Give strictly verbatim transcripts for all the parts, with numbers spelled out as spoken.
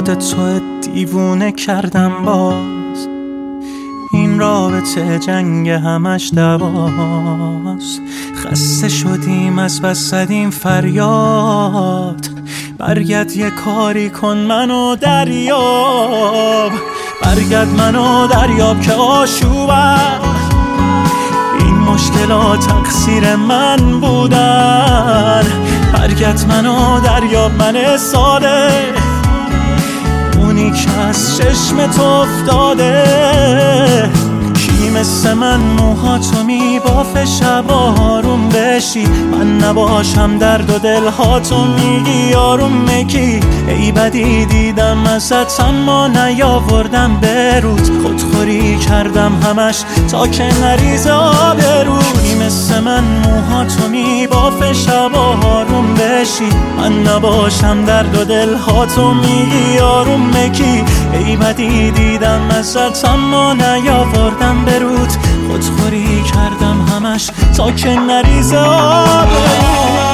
یاد تو دیوونه کردم باز. این رابطه جنگ همش دواست. خسته شدیم از بس زدیم فریاد. برگرد یه کاری کن منو دریاب. برگرد منو دریاب که آشوبم. این مشکلات تقصیر من بودن. برگرد منو دریاب، من ساده اونی که از چشمت افتاده. کی مثل من موهاتو میبافه شب آروم بشی، من نباشم درد و دلهاتو میگی آروم میگی. ای بدی دیدم ازت اما نیاوردم برود. خودخوری کردم همش تا که نریزه آبرود. کی مثل من موهاتو میبافه شب آروم بشی، من نباشم درد و دلهاتو میگی آروم میگی. ای بدی دیدم ازت اما نیاوردم برود. خودخوری کردم همش تا که نریزه آبرود.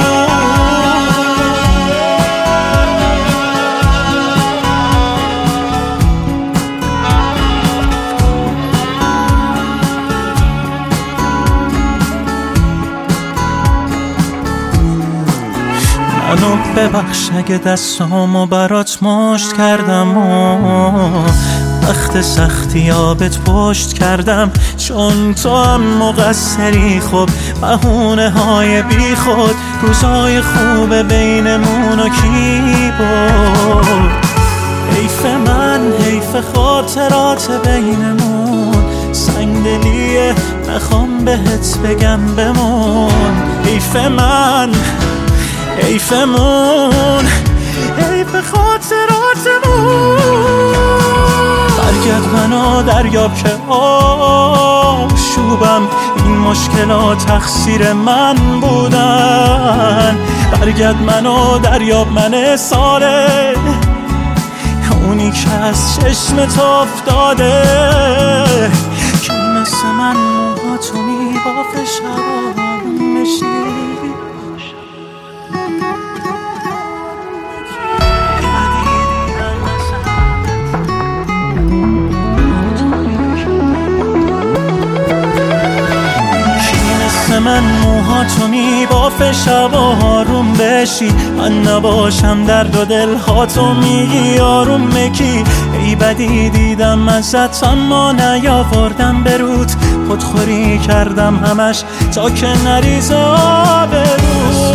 منو ببخش اگه دستامو برات مشت کردم و وقت سختی آبت پشت کردم. چون تو هم مقصری، خب بهونه های بی خود. روزای خوب بینمونو کی برد؟ حیف من، حیف خاطرات بینمون. سنگ دلیه نخوام بهت بگم بمون. حیف من، حیفمون، حیف خاطراتمون. برگرد منو دریاب که آشوبم. این مشکلات تقصیر من بودن. برگرد منو دریاب، من ساله اونی که از چشمت افتاده. کی مثل من موهاتو میبافه شب آروم بشی. من موهاتو میبافه شب آروم بشی، من نباشم درد و دلهاتو میگی آروم میگی. ای بدی دیدم ازت اما نیاوردم برود. خودخوری کردم همش تا که نریزه آبرود.